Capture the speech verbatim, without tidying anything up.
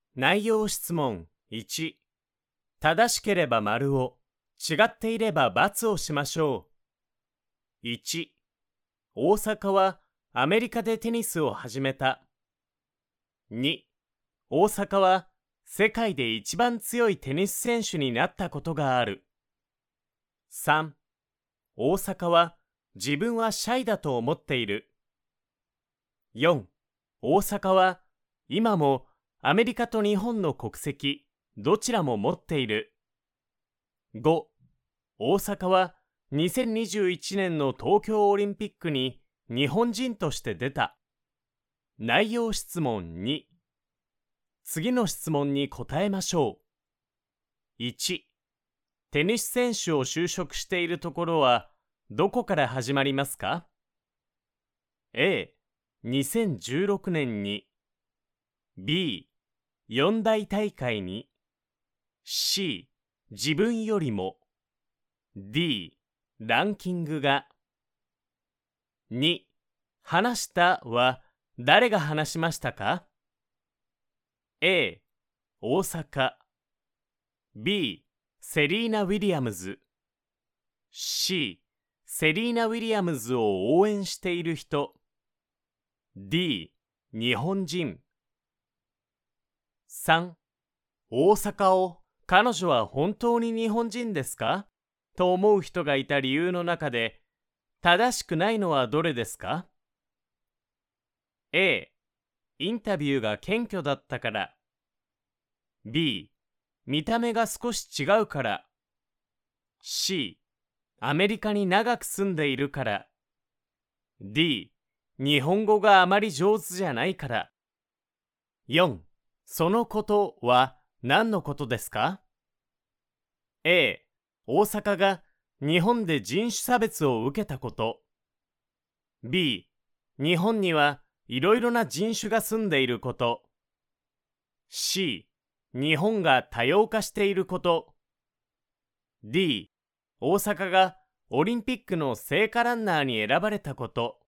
内容質問いち、正しければ丸を、違っていれば×をしましょう。いち、大阪はアメリカでテニスを始めた。に、大阪は世界で一番強いテニス選手になったことがある。さん、大阪は自分はシャイだと思っている。よん、大阪は今もアメリカと日本の国籍どちらも持っている。ご、大阪はにせんにじゅういちねんの東京オリンピックに日本人として出た。内容質問に、次の質問に答えましょう。いち、テニス選手を就職しているところはどこから始まりますか？ A、にせんじゅうろくねんに B、四大大会に C、自分よりも D、ランキングがに、話したは誰が話しましたか？ A、大阪 B、セリーナ・ウィリアムズ C、セリーナ・ウィリアムズを応援している人 D、日本人。さん、大阪を彼女は本当に日本人ですかと思う人がいた理由の中で正しくないのはどれですか？ A、インタビューが謙虚だったから。 B、見た目が少し違うから。 C、アメリカに長く住んでいるから。 D、日本語があまり上手じゃないから。よん、そのことは何のことですか？ A、大阪が日本で人種差別を受けたこと。 B、日本にはいろいろな人種が住んでいること。 C、日本が多様化していること。 D、大阪がオリンピックの聖火ランナーに選ばれたこと。